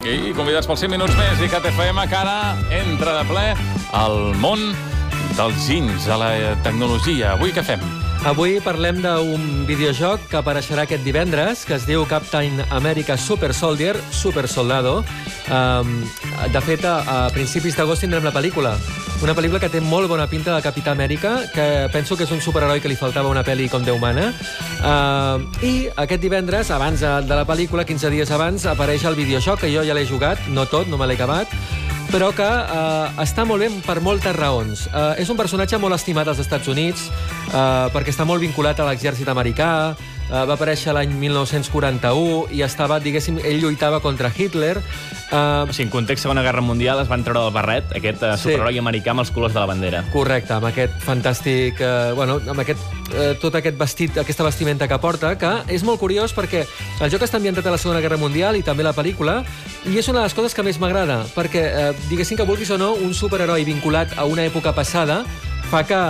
I convidats pels 5 minuts més i KTFM, que ara entra de ple al món dels ginys, a la tecnologia. Avui què fem? Avui parlem d'un videojoc que apareixerà aquest divendres, que es diu Captain America Super Soldier, Super Soldado. De fet, a principis d'agost tindrem la pel·lícula. Una pel·lícula que té molt bona pinta de Capità Amèrica, que penso que és un superheroi que li faltava una pel·li com Déu mana. I aquest divendres, abans de la pel·lícula, 15 dies abans, apareix el videojoc, que jo ja l'he jugat, no tot, no me l'he acabat, però que està molt bé per moltes raons. És un personatge molt estimat als Estats Units, perquè està molt vinculat a l'exèrcit americà, va aparèixer l'any 1941 i estava, diguéssim, ell lluitava contra Hitler. O sigui, en context Segona Guerra Mundial es van treure del barret aquest superheroi americà amb els colors de la bandera. Correcte, amb aquest fantàstic... amb tot aquest vestit, aquesta vestimenta que porta, que és molt curiós perquè el joc està ambientat a la Segona Guerra Mundial i també la pel·lícula, i és una de les coses que més m'agrada, perquè, diguéssim que vulguis o no, un superheroi vinculat a una època passada fa que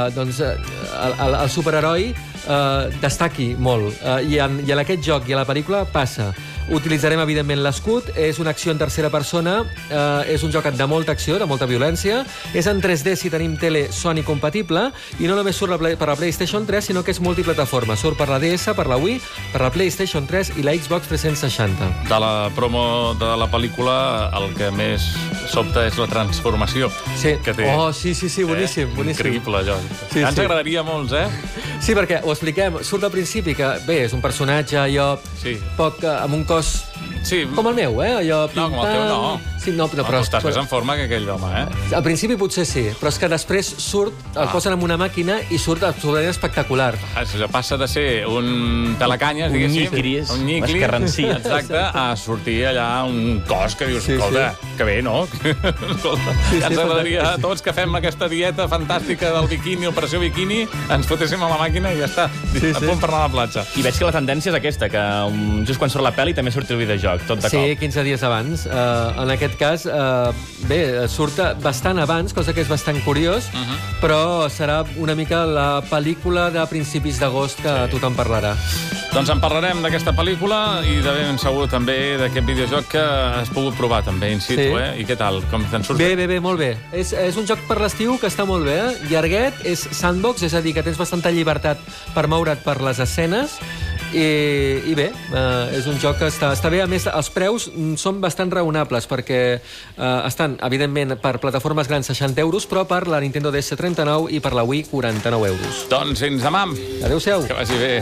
el superheroi destaqui molt. I en aquest joc i a la pel·lícula passa. Utilitzarem, evidentment, l'escut. És una acció en tercera persona. És un joc de molta acció, de molta violència. És en 3D si tenim tele Sony compatible. I no només surt per la PlayStation 3, sinó que és multiplataforma. Surt per la DS, per la Wii, per la PlayStation 3 i la Xbox 360. De la promo de la pel·lícula, el que més sobta és la transformació que té. Oh, sí, boníssim. Increïble, allò. Sí, ens agradaria molts, Sí, perquè ho expliquem. Surt al principi que, bé, és un personatge, allò, amb un cos com el meu, allò pintant... No, com el teu no. Sí, no, però estàs més en forma que aquell home, Al principi potser sí, però és que després surt, el posen en una màquina i surt absolutament espectacular. Això passa de ser un pelacanyes, diguéssim, un nyiclis, exacte, a sortir allà un cos que dius, escolta, que bé, no? Escolta, ja ens agradaria a tots que fem aquesta dieta fantàstica del biquini, operació biquini, ens fotéssim a la màquina i ja està, a punt per anar a la platja. I veig que la tendència és aquesta, que just quan surt la pel·li també surt el videojoc, tot de cop. Sí, 15 dies abans. En aquest cas, bé, surt bastant abans, cosa que és bastant curiós, però serà una mica la pel·lícula de principis d'agost que tothom parlarà. Doncs en parlarem d'aquesta pel·lícula i de ben segur també d'aquest videojoc que has pogut provar també in situ, I què tal? Com te'n surt? Bé, molt bé. És un joc per l'estiu que està molt bé, llarguet, és sandbox, és a dir, que tens bastanta llibertat per moure't per les escenes, i bé, és un joc que està bé. A més, els preus són bastant raonables perquè estan, evidentment, per plataformes grans 60 euros, però per la Nintendo DS 39 i per la Wii 49 euros. Doncs fins demà. Adéu-siau. Que vagi bé.